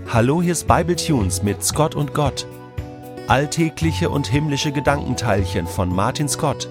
Hallo, hier ist Bibletunes mit Scott und Gott. Alltägliche und himmlische Gedankenteilchen von Martin Scott.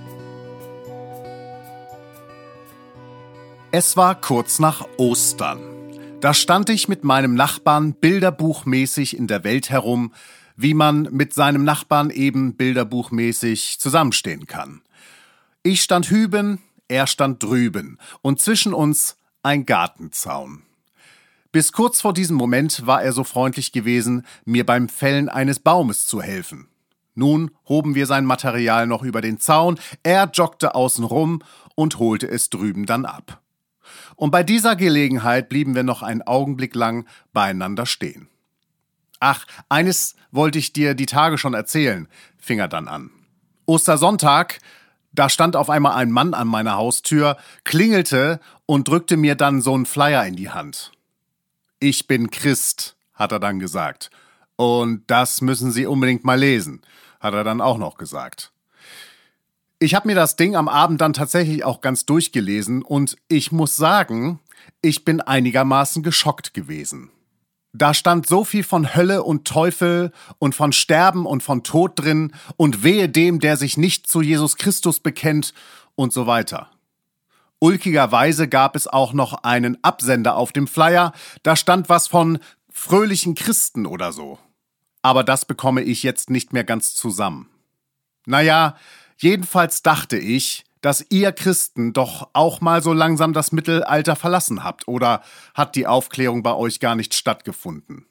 Es war kurz nach Ostern. Da stand ich mit meinem Nachbarn bilderbuchmäßig in der Welt herum, wie man mit seinem Nachbarn eben bilderbuchmäßig zusammenstehen kann. Ich stand hüben, er stand drüben und zwischen uns ein Gartenzaun. Bis kurz vor diesem Moment war er so freundlich gewesen, mir beim Fällen eines Baumes zu helfen. Nun hoben wir sein Material noch über den Zaun, er joggte außen rum und holte es drüben dann ab. Und bei dieser Gelegenheit blieben wir noch einen Augenblick lang beieinander stehen. Ach, eines wollte ich dir die Tage schon erzählen, fing er dann an. Ostersonntag, da stand auf einmal ein Mann an meiner Haustür, klingelte und drückte mir dann so einen Flyer in die Hand. Ich bin Christ, hat er dann gesagt. Und das müssen Sie unbedingt mal lesen, hat er dann auch noch gesagt. Ich habe mir das Ding am Abend dann tatsächlich auch ganz durchgelesen und ich muss sagen, ich bin einigermaßen geschockt gewesen. Da stand so viel von Hölle und Teufel und von Sterben und von Tod drin und wehe dem, der sich nicht zu Jesus Christus bekennt und so weiter. Ulkigerweise gab es auch noch einen Absender auf dem Flyer, da stand was von fröhlichen Christen oder so. Aber das bekomme ich jetzt nicht mehr ganz zusammen. Naja, jedenfalls dachte ich, dass ihr Christen doch auch mal so langsam das Mittelalter verlassen habt, oder hat die Aufklärung bei euch gar nicht stattgefunden?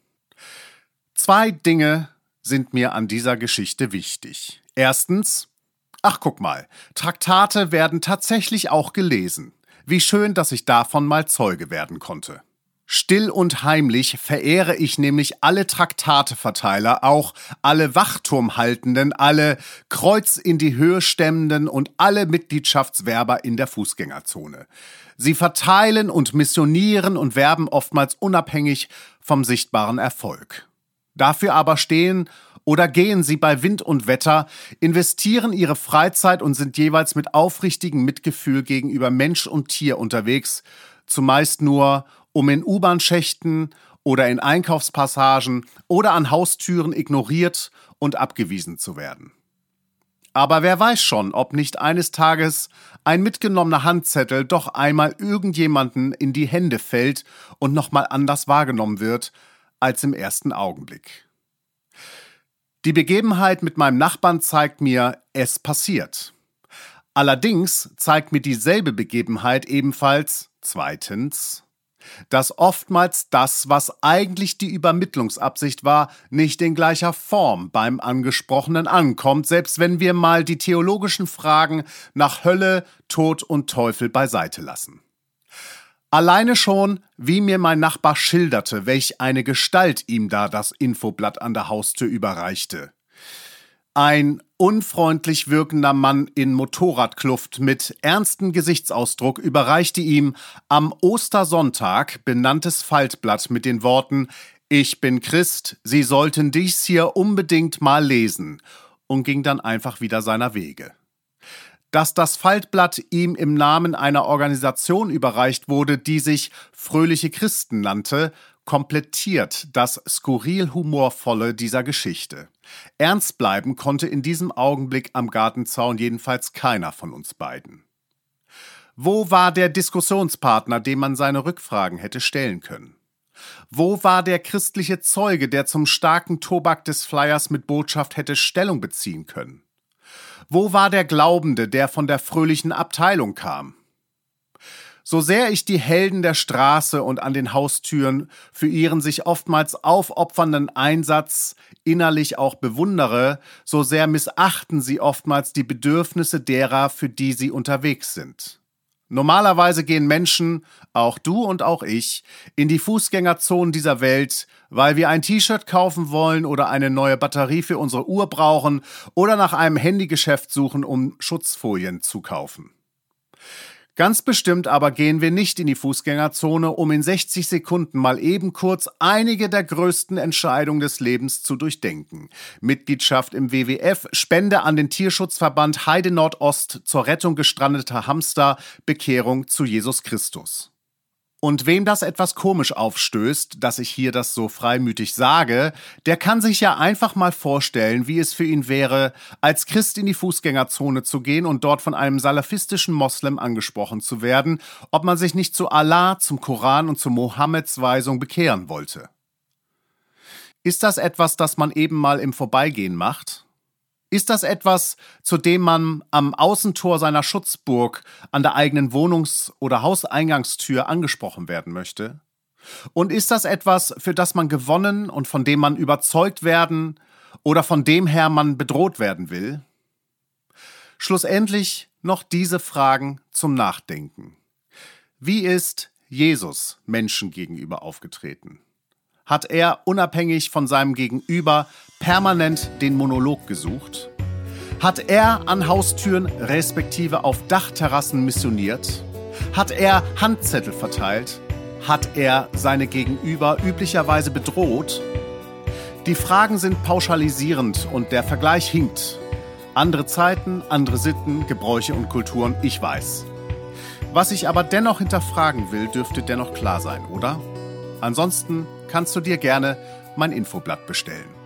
2 Dinge sind mir an dieser Geschichte wichtig. Erstens, ach guck mal, Traktate werden tatsächlich auch gelesen. Wie schön, dass ich davon mal Zeuge werden konnte. Still und heimlich verehre ich nämlich alle Traktateverteiler, auch alle Wachturmhaltenden, alle Kreuz in die Höhe stemmenden und alle Mitgliedschaftswerber in der Fußgängerzone. Sie verteilen und missionieren und werben oftmals unabhängig vom sichtbaren Erfolg. Dafür aber stehen oder gehen sie bei Wind und Wetter, investieren ihre Freizeit und sind jeweils mit aufrichtigem Mitgefühl gegenüber Mensch und Tier unterwegs, zumeist nur, um in U-Bahn-Schächten oder in Einkaufspassagen oder an Haustüren ignoriert und abgewiesen zu werden. Aber wer weiß schon, ob nicht eines Tages ein mitgenommener Handzettel doch einmal irgendjemanden in die Hände fällt und nochmal anders wahrgenommen wird als im ersten Augenblick. Die Begebenheit mit meinem Nachbarn zeigt mir, es passiert. Allerdings zeigt mir dieselbe Begebenheit ebenfalls, zweitens, dass oftmals das, was eigentlich die Übermittlungsabsicht war, nicht in gleicher Form beim Angesprochenen ankommt, selbst wenn wir mal die theologischen Fragen nach Hölle, Tod und Teufel beiseite lassen. Alleine schon, wie mir mein Nachbar schilderte, welch eine Gestalt ihm da das Infoblatt an der Haustür überreichte. Ein unfreundlich wirkender Mann in Motorradkluft mit ernstem Gesichtsausdruck überreichte ihm am Ostersonntag benanntes Faltblatt mit den Worten »Ich bin Christ, Sie sollten dies hier unbedingt mal lesen« und ging dann einfach wieder seiner Wege. Dass das Faltblatt ihm im Namen einer Organisation überreicht wurde, die sich Fröhliche Christen nannte, komplettiert das skurril Humorvolle dieser Geschichte. Ernst bleiben konnte in diesem Augenblick am Gartenzaun jedenfalls keiner von uns beiden. Wo war der Diskussionspartner, dem man seine Rückfragen hätte stellen können? Wo war der christliche Zeuge, der zum starken Tobak des Flyers mit Botschaft hätte Stellung beziehen können? Wo war der Glaubende, der von der fröhlichen Abteilung kam? So sehr ich die Helden der Straße und an den Haustüren für ihren sich oftmals aufopfernden Einsatz innerlich auch bewundere, so sehr missachten sie oftmals die Bedürfnisse derer, für die sie unterwegs sind. Normalerweise gehen Menschen, auch du und auch ich, in die Fußgängerzonen dieser Welt, weil wir ein T-Shirt kaufen wollen oder eine neue Batterie für unsere Uhr brauchen oder nach einem Handygeschäft suchen, um Schutzfolien zu kaufen. Ganz bestimmt aber gehen wir nicht in die Fußgängerzone, um in 60 Sekunden mal eben kurz einige der größten Entscheidungen des Lebens zu durchdenken. Mitgliedschaft im WWF, Spende an den Tierschutzverband Heide Nordost zur Rettung gestrandeter Hamster, Bekehrung zu Jesus Christus. Und wem das etwas komisch aufstößt, dass ich hier das so freimütig sage, der kann sich ja einfach mal vorstellen, wie es für ihn wäre, als Christ in die Fußgängerzone zu gehen und dort von einem salafistischen Moslem angesprochen zu werden, ob man sich nicht zu Allah, zum Koran und zu Mohammeds Weisung bekehren wollte. Ist das etwas, das man eben mal im Vorbeigehen macht? Ist das etwas, zu dem man am Außentor seiner Schutzburg an der eigenen Wohnungs- oder Hauseingangstür angesprochen werden möchte? Und ist das etwas, für das man gewonnen und von dem man überzeugt werden oder von dem her man bedroht werden will? Schlussendlich noch diese Fragen zum Nachdenken. Wie ist Jesus Menschen gegenüber aufgetreten? Hat er unabhängig von seinem Gegenüber permanent den Monolog gesucht? Hat er an Haustüren respektive auf Dachterrassen missioniert? Hat er Handzettel verteilt? Hat er seine Gegenüber üblicherweise bedroht? Die Fragen sind pauschalisierend und der Vergleich hinkt. Andere Zeiten, andere Sitten, Gebräuche und Kulturen, ich weiß. Was ich aber dennoch hinterfragen will, dürfte dennoch klar sein, oder? Ansonsten kannst du dir gerne mein Infoblatt bestellen.